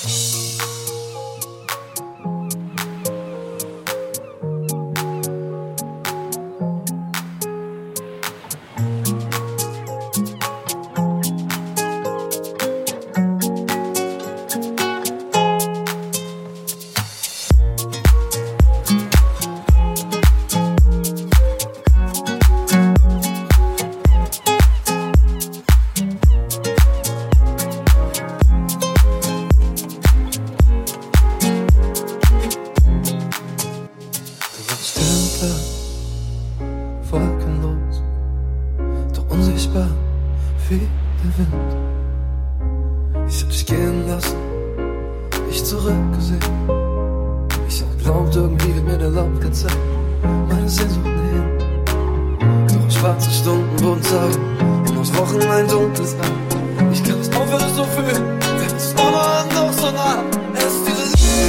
Wolkenlos, doch unsichtbar wie der Wind. Ich hab dich gehen lassen, dich zurückgesehen. Ich hab geglaubt, irgendwie wird mir der Laub gezeigt, meine Sehnsucht nehmen. Doch schwarze Stunden wurden Tage, und aus Wochen ein dunkles Land. Ich kann nicht aufhören, es so fühlen, wenn es aber noch so nah. Es ist diese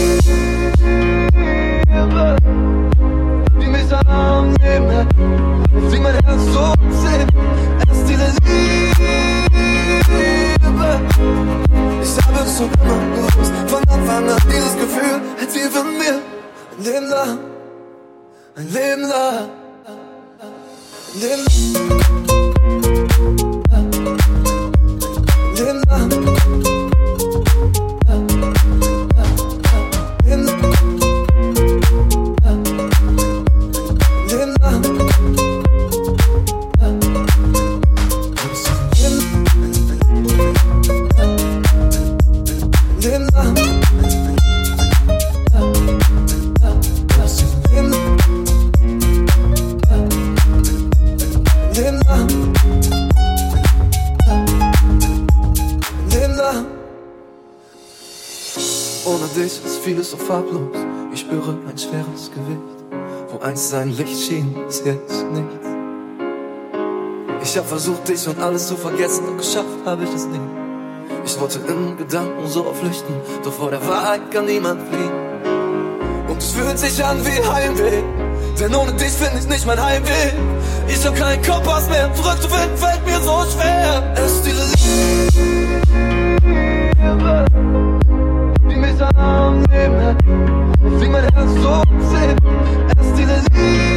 Liebe, die mich am Leben hält, wie mein Herz so zählt. Es ist diese Liebe, ich habe es schon immer gewusst, von Anfang an dieses Gefühl, hält sie von mir ein Leben lang, ein Leben lang, ein Leben lang, Leben lang. Ohne dich ist vieles so farblos. Ich spüre ein schweres Gewicht. Wo einst sein Licht schien, ist jetzt nichts. Ich hab versucht, dich und alles zu vergessen, doch geschafft habe ich es nie. Ich wollte in Gedanken so flüchten, doch vor der Wahrheit kann niemand fliehen. Und es fühlt sich an wie Heimweh, denn ohne dich finde ich nicht mein Heimweg. Ich hab keinen Kompass mehr, zurück zu finden fällt mir so schwer. Es ist diese Liebe, die mich am Leben hält, wie mein Herz so zählt. Es ist diese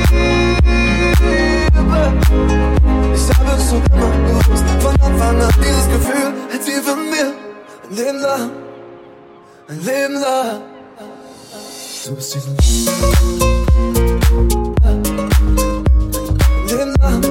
Liebe, ich habe es schon immer gewusst, von Anfang an dieses Gefühl, hält sie von mir ein Leben lang, ein Leben lang. Du bist diese Leben lang,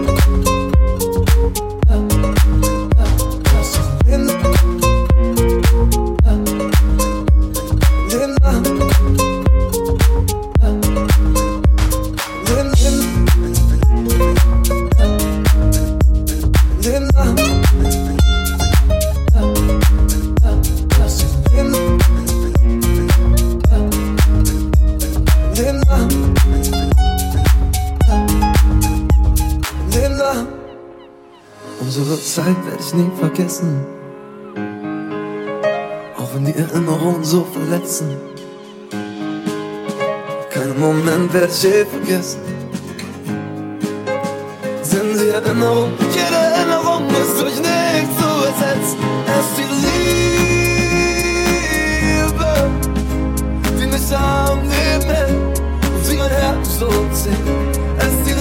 unsere Zeit werde ich nie vergessen, auch wenn die Erinnerungen so verletzen. Keinen Moment werde ich je vergessen. Sind die Erinnerungen, jede Erinnerung ist durch nichts zu ersetzen. Es ist die Liebe, die mich am Leben hält, wie mein Herz so zählt. Es ist die Liebe.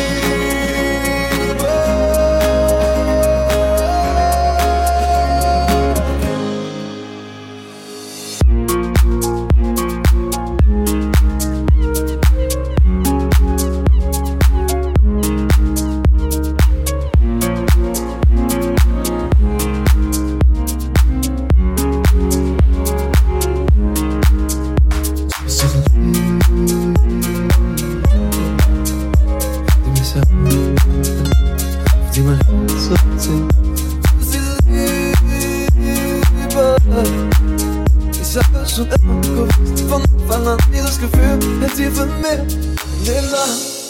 Die mein Herz so zählt. Ich habe schon immer gewusst, von Anfang an dieses Gefühl, hält sie von mir ein Leben lang.